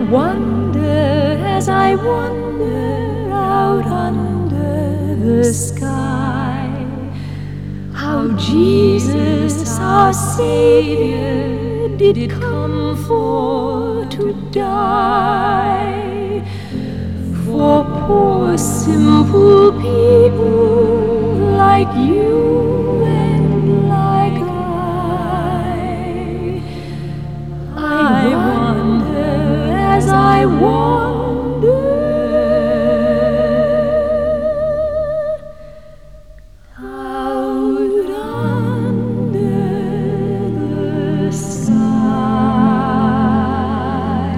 wonder as I wander out under the sky, how Jesus our Savior did come for to die, for poor simple people like you and like I wonder as I wander out under the sky.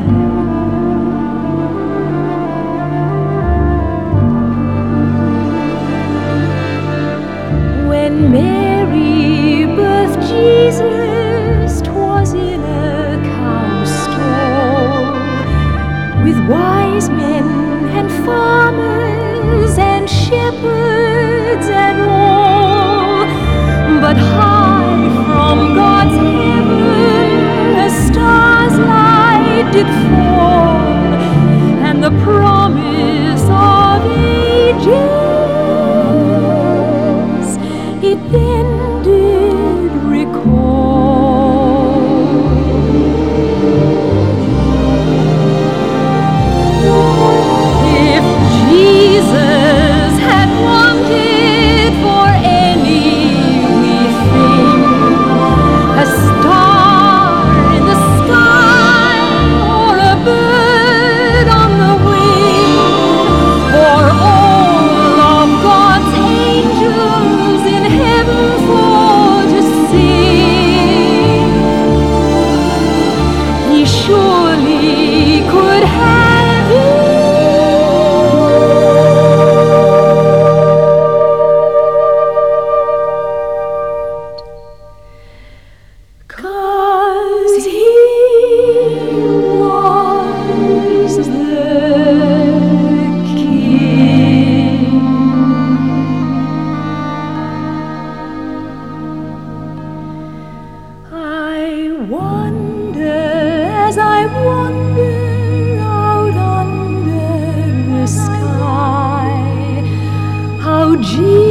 When Mary birthed Jesus, 'twas in a cow stall, with wise men and farmers and shepherds and all. But high from God's heaven a star's light did fall, and the promise of ages it then did recall. If Jesus had wanted for any, we think, a star in the sky or a bird on the wing, or all of God's angels in heaven for to sing, he surely could have it, 'cause he was the King. I wonder as I wander out under the sky, how Jesus